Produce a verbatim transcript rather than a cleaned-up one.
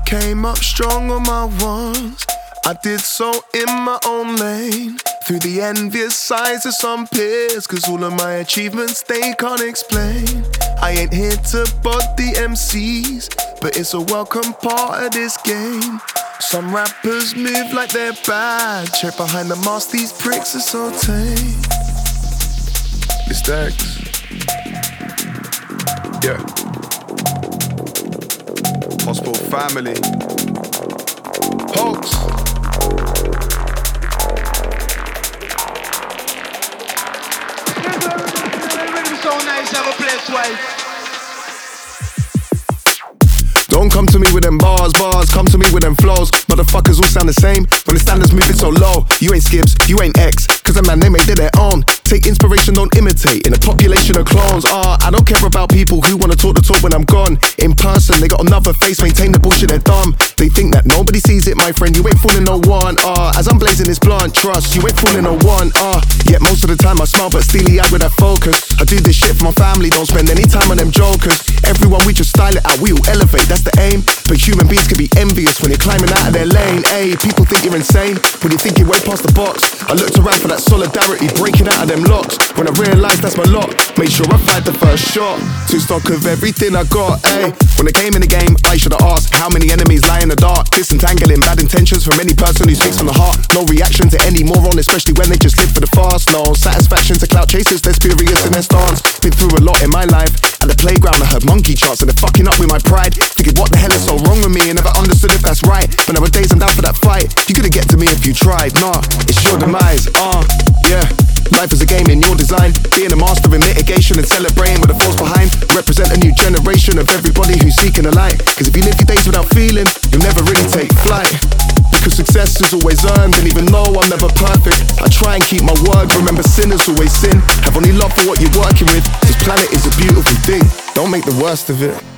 Came up strong on my ones. I did so in my own lane, through the envious eyes of some peers, cause all of my achievements they can't explain. I ain't here to body M Cs, but it's a welcome part of this game. Some rappers move like they're bad, check behind the mask, these pricks are so tame. It's Dex. Yeah. Hospital family. Hoax. So nice, have a place, wife. Don't come to me with them bars, bars, come to me with them flows. Motherfuckers all sound the same when the standards moving so low. You ain't Skips, you ain't X, cause the man they made it their own. Take inspiration, don't imitate, in a population of clones. Ah, I don't care about people who wanna talk the talk when I'm gone. In person, they got another face, maintain the bullshit, they're dumb. They think that nobody sees it, my friend, you ain't fooling no one. Ah, as I'm blazing this blunt, trust, you ain't fooling no one. Ah, yet most of the time I smile, but steely-eyed with that focus. I do this shit for my family, don't spend any time on them jokers. Everyone, we just style it out, we all elevate, that's the aim. But human beings can be envious when you're climbing out of their lane. Ayy, people think you're insane when you think you're way past the box. I looked around for that solidarity, breaking out of them locks. When I realised that's my lot, made sure I fired the first shot. Two stock of everything I got, ayy. When I came in the game, I should've asked how many enemies lie in the dark. Disentangling bad intentions from any person who speaks from the heart. No reaction to any moron, especially when they just live for the fast. No satisfaction to clout chasers, they're spurious in their stance. Been through a lot in my life. At the playground I heard monkey charts and they're fucking up with my pride. Thinking what the hell is so wrong with me and never understood if that's right. But nowadays I'm down for that fight. You couldn't get to me if you tried. Nah, it's your demise. Ah, uh, yeah. Life is a game in your design. Being a master in mitigation and celebrating with the force behind. Represent a new generation of everybody who's seeking the light. Cause if you live your days without feeling, you'll never really take flight. Because success is always earned, and even though I'm never perfect, I try and keep my word. Remember, sinners always sin. Have only love for what you're working with. This planet is a beautiful thing, don't make the worst of it.